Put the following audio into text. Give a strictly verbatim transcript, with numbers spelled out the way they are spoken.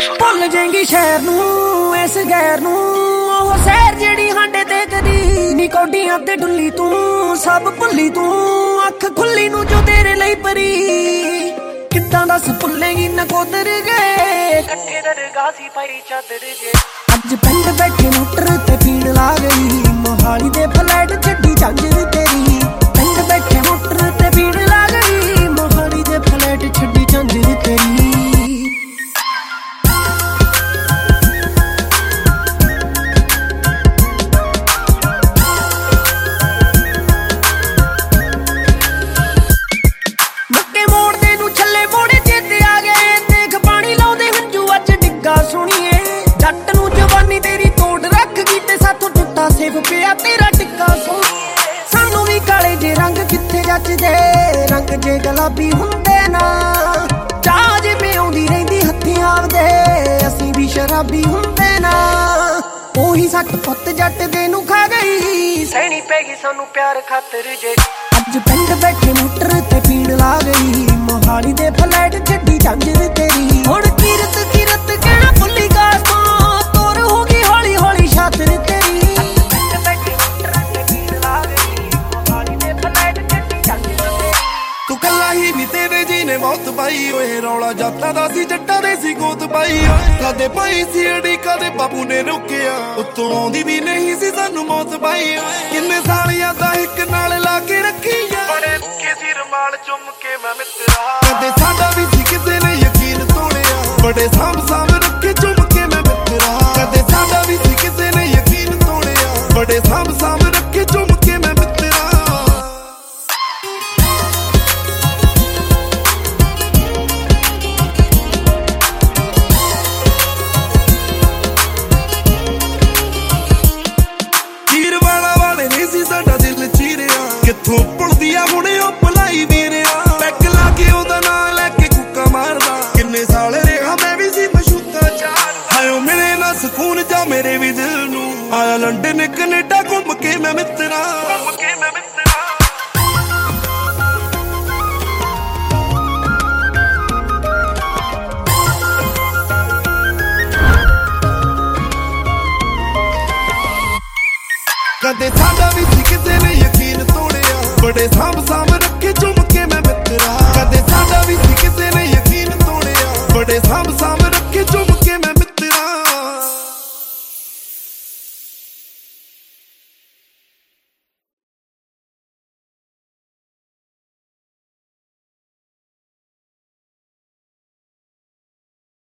ਭੁੱਲ ਜਾਏਂਗੀ ਸ਼ਹਿਰ ਨੂੰ ਇਸ ਗੈਰ ਨੂੰ ਉਹ ਸ਼ਹਿਰ ਜਿਹੜੀ ਹਾਂਡੇ ਤੇ ਕਦੀ ਨੀ ਕੌਡੀਆਂ ਤੇ ਡੁੱਲੀ ਤੂੰ ਸਭ ਭੁੱਲੀ ਤੂੰ ਅੱਖ ਖੁੱਲੀ ਨੂੰ ਜੋ ਤੇਰੇ ਲਈ ਪਰੀ ਕਿੱਦਾਂ ਦੱਸ ਭੁੱਲੇਗੀ ਨਕੋਦਰ ਗਏ ਇਕੱਠੇ ਦਰਗਾਹ ਸੀ ਪਾਈ ਚਾਦਰ ਜੇ ਅੱਜ ਪਿੰਡ ਬੈਠੇ ਮੋਟਰ ਤੇ ਪੀਣ ਲਾ ਗਈ ਮੋਹਾਲੀ ਦੇ ਫਲੈਟ ਛੱਡੀ ਝਾਂਜਰ ਤੇਰੀ ਪਿੰਡ ਬੈਠੇ ਮੋਟਰ ਤੇ ਪੀਣ ਲਾ ਗਈ ਮੋਹਾਲੀ ਦੇ ਫਲੈਟ ਛੱਡੀ ਝਾਂਜਰ ਤੇਰੀ ਜੱਟ ਨੂੰ ਜਵਾਨੀ ਤੇਰੀ ਤੋੜ ਰੱਖ ਗਈ ਤੇ ਸਾਥੋਂ ਟੁੱਟਾ ਸੇਬ ਪਿਆ ਤੇਰਾ ਟਿੱਕਾ ਸੋਹਣੀਏ ਸਾਨੂੰ ਵੀ ਕਾਲੇ ਜੇ ਰੰਗ ਕਿੱਥੇ ਜੱਚਦੇ ਰੰਗ ਜੇ ਗੁਲਾਬੀ ਹੁੰਦੇ ਨਾ ਚਾਹ ਜਿਵੇਂ ਆਉਂਦੀ ਰਹਿੰਦੀ ਹੱਥੀਂ ਆਪਦੇ ਅਸੀਂ ਵੀ ਸ਼ਰਾਬੀ ਹੁੰਦੇ ਨਾ ਉਹੀ ਸੱਟ ਪੁੱਤ ਜੱਟ ਦੇ ਨੂੰ ਖਾ ਗਈ ਸਹਿਣੀ ਪੈ ਗਈ ਸਾਨੂੰ ਪਿਆਰ ਖਾਤਰ ਜੇ ਅੱਜ ਪਿੰਡ ਬੈਠੇ ਮੋਟਰ ਤੇ ਪੀਣ ਲਾ ਗਈ ਮੋਹਾਲੀ ਦੇ ਫਲੈਟ ਛੱਡੀ ਝਾਂਜਰ ਤੇਰੀ ਹੁਣ ਕੀਰਤ ਕੀਰਤ ਕਹਿਣਾ ਭੁੱਲੀ ਗਾ ਤੋਰ ਹੋ ਗਈ ਹੌਲੀ ਹੌਲੀ ਛਾਤਰ ਤੇਰੀ ਪਿੰਡ ਬੈਠੇ ਮੋਟਰ ਤੇ ਪੀਣ ਲਾ ਗਈ ਮੋਹਾਲੀ ਦੇ ਫਲੈਟ ਛੱਡੀ ਝਾਂਜਰ ਤੇਰੀ ਤੂੰ ਕੱਲਾ ਹੀ ਨੀ ਤੇਰੇ ਜੀ ਨੇ ਮੌਤ ਪਾਈ ਓਏ ਰੌਲਾ ਜਾਤਾਂ ਦਾ ਸੀ ਜੱਟਾਂ ਦੇ ਸੀ ਗੋਤ ਪਾਈ ਓਏ ਕਦੇ ਪਾਈ ਸੀ ਅੜੀ ਕਦੇ ਬਾਪੂ ਨੇ ਰੁਕਿਆ ਉੱਤੋਂ ਆਉਂਦੀ ਵੀ ਨਹੀਂ ਸੀ ਸਾਨੂੰ ਮੌਤ ਪਾਈ ਓਏ ਕਿੰਨੇ ਸਾਲੀਆਂ ਦਾ ਇੱਕ ਨਾਲ ਲਾ ਕੇ ਰੱਖੀ ਆ ਬੜੇ ਰੁੱਕੇ ਸੀ ਰਮਾਲ ਚੁੰਮ ਕੇ ਮੈਂ ਮਿੱਤਰਾ ਕਦੇ ਸਾਡਾ ਵੀ ਸੀ ਕਿਸੇ ਨੇ ਯਕੀਨ ਤੋੜਿਆ ਬੜੇ ਸਾਂਭ ਸਾਂਭ ਰੱਖੇ ਚੁੰਮ ਕੇ ਮੈਂ ਮਿੱਤਰਾ ਕਦੇ ਸਾਡਾ ਵੀ ਸੀ ਕਿਸੇ ਨੇ ਯਕੀਨ ਤੋੜਿਆ ਬੜੇ ਸਾਂਭ ਸਾਂਭ ਰੱਖੇ ਚੁੰਮ ਕੇ ਮੈਂ ਮਿੱਤਰਾ ਕਿੱਥੋਂ ਪੁਲਦੀ ਆ ਹੁਣੇ ਉਹ ਭਲਾਈ ਵੀਰਿਆ ਪੈਕ ਲਾ ਕੇ ਉਹਦਾ ਨਾਂ ਲੈ ਕੇ ਕੁੱਕਾ ਮਾਰਦਾ ਕਿੰਨੇ ਸਾਲ ਰਿਹਾ ਮੈਂ ਵੀ ਸੀ ਮਸ਼ੂਤਾ ਚਾਰ ਹਾਇਓ ਮਿਲੇ ਨਾ ਸਕੂਨ ਜਾ ਮੇਰੇ ਵੀ ਦਿਲ ਨੂੰ ਆਇਆ ਲੰਡਨ ਕੈਨੇਡਾ ਘੁੰਮ ਕੇ ਮੈਂ ਮਿੱਤਰਾ ਘੁੰਮ ਕੇ ਮੈਂ ਮਿੱਤਰਾ ਕਦੇ ਸਾਡਾ ਵੀ ਸੀ ਕਿਸੇ ਨੇ ਯਕੀਨ ਤੋੜਿਆ ਬੜੇ ਸਾਂਭ ਸਾਂਭ ਰੱਖੇ ਚੁੰਮ